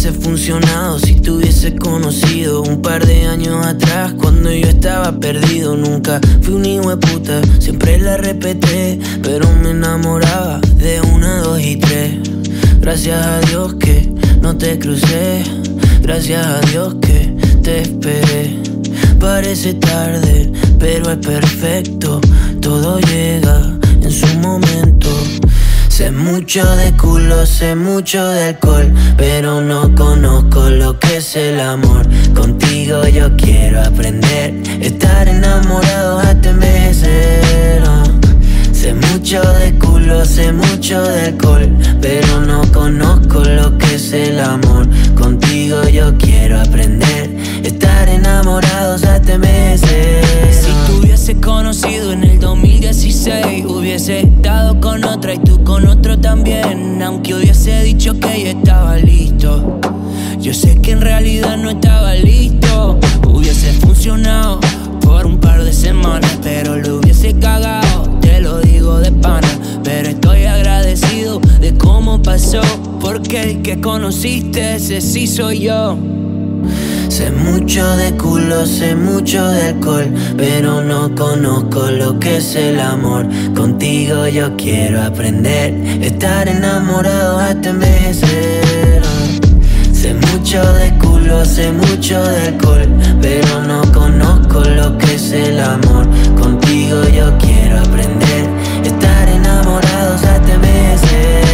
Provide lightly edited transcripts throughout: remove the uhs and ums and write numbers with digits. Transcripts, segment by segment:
hubiese funcionado si te hubiese conocido un par de años atrás, cuando yo estaba perdido. Nunca fui un hijo de puta, siempre la respeté, pero me enamoraba de 1, 2 y 3. Gracias a Dios que no te crucé, gracias a Dios que te esperé. Parece tarde, pero es perfecto, todo llega en su momento. Sé mucho de culo, sé mucho de alcohol, pero no conozco lo que es el amor. Contigo yo quiero aprender, estar enamorado hasta envejecer. Sé mucho de culo, sé mucho de alcohol, pero no conozco lo que es el amor. Contigo yo quiero aprender, estar enamorados hasta envejecer. Si te hubiese conocido en el 2016, hubiese estado con otra y tú con otro también. Aunque hubiese dicho que ya estaba listo, yo sé que en realidad no estaba listo. Hubiese funcionado por un par de semanas, pero lo hubiese cagado, te lo digo de pana. Pero estoy agradecido de cómo pasó, porque el que conociste, ese sí soy yo. Sé mucho de culo, sé mucho de alcohol, pero no conozco lo que es el amor. Contigo yo quiero aprender, estar enamorado hasta envejecer. Sé mucho de culo, sé mucho de alcohol, pero no conozco lo que es el amor. Contigo yo quiero aprender, estar enamorados hasta envejecer.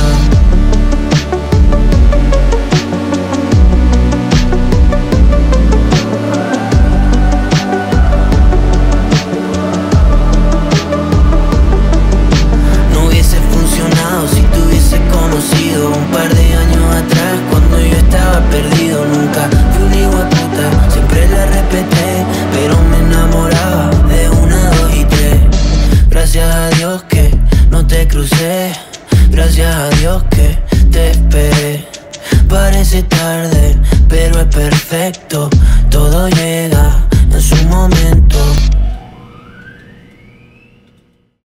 Un par de años atrás, cuando yo estaba perdido. Nunca fui un hijo de puta, siempre la respeté, pero me enamoraba de 1, 2 y 3. Gracias a Dios que no te crucé, gracias a Dios que te esperé. Parece tarde, pero es perfecto,